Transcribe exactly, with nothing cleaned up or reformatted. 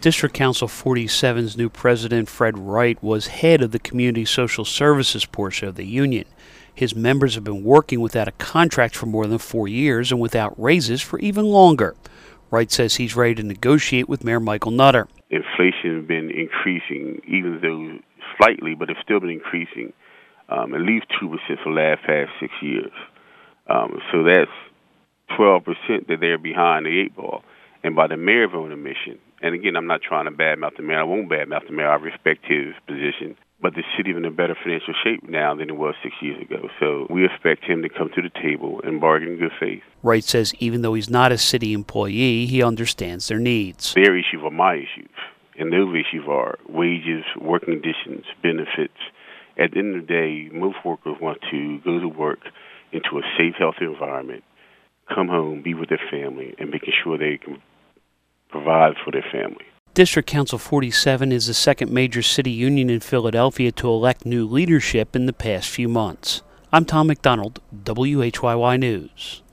District Council forty-seven's new president, Fred Wright, was head of the community social services portion of the union. His members have been working without a contract for more than four years and without raises for even longer. Wright says he's ready to negotiate with Mayor Michael Nutter. Inflation has been increasing, even though slightly, but it's still been increasing, um, at least two percent for the last past six years. Um, so that's twelve percent that they're behind the eight ball. And by the mayor's own admission, and again, I'm not trying to badmouth the mayor. I won't badmouth the mayor. I respect his position. But the city is in a better financial shape now than it was six years ago. So we expect him to come to the table and bargain in good faith. Wright says even though he's not a city employee, he understands their needs. Their issues are my issues, and those issues are wages, working conditions, benefits. At the end of the day, most workers want to go to work into a safe, healthy environment, come home, be with their family, and making sure they can provide for their family. District Council forty-seven is the second major city union in Philadelphia to elect new leadership in the past few months. I'm Tom McDonald, W H Y Y News.